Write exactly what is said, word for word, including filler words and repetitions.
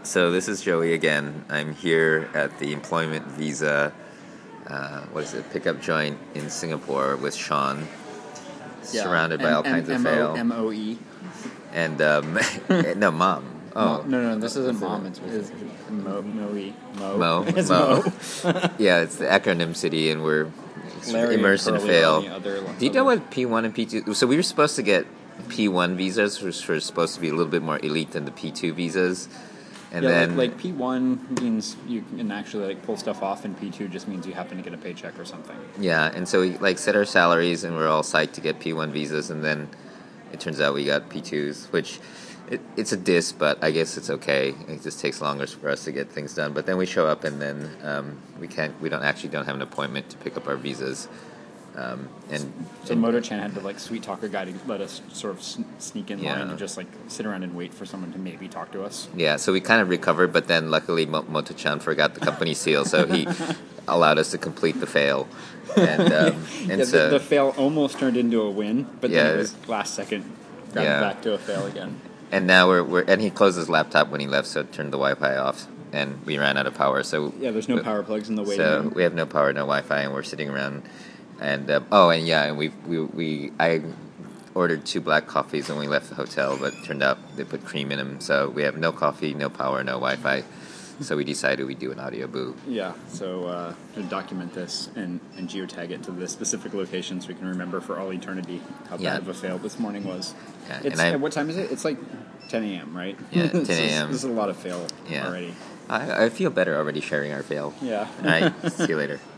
So this is Joey again. I'm here at the employment visa, uh, what is it, pickup joint in Singapore with Sean, Yeah. surrounded by M- all kinds M- of fail. M O E. And, um, no, mom. Oh. Mo- no, no, this isn't It's mom. a- It's, it's Mo, Moe. Mo. Mo. It's Mo. Mo. Yeah, it's the acronym city, and we're Larry immersed in and Curly fail. are the other- Do you know other- what P one and P two... So we were supposed to get P one visas, which were supposed to be a little bit more elite than the P two visas. And yeah, then... like, like P one means you can actually like pull stuff off, and P two just means you happen to get a paycheck or something. Yeah, and so we like set our salaries, and we're all psyched to get P one visas, and then it turns out we got P twos, which it, it's a diss, but I guess it's okay. It just takes longer for us to get things done. But then we show up, and then um, we can't. We don't actually don't have an appointment to pick up our visas. Um, and So and, Moto-chan had to like sweet talk a guy to let us sort of sn- sneak in Yeah. line and just like sit around and wait for someone to maybe talk to us. yeah, so we kind of recovered, but then luckily Mo- Moto-chan forgot the company seal, so he allowed us to complete the fail. And um, and yeah, so the, the fail almost turned into a win, but Yeah. then it was last second grabbed Yeah. back to a fail again. and now we're we're and he closed his laptop when he left, so it turned the Wi-Fi off, and we ran out of power. So Yeah, there's no but- power plugs in the waiting So room. we have no power, no Wi-Fi, and we're sitting around. And uh, oh, and yeah, and we we we I ordered two black coffees when we left the hotel, but it turned out they put cream in them. So we have no coffee, no power, no Wi-Fi. So we decided we'd do an audio boo. Yeah, so uh, to document this and, and geotag it to the specific location so we can remember for all eternity how Yeah. bad of a fail this morning was. Yeah, It's, and I- what time is it? It's like ten a.m., right? Yeah, ten This is- a.m.. This is a lot of fail Yeah. already. I, I feel better already sharing our fail. Yeah. All right, see you later.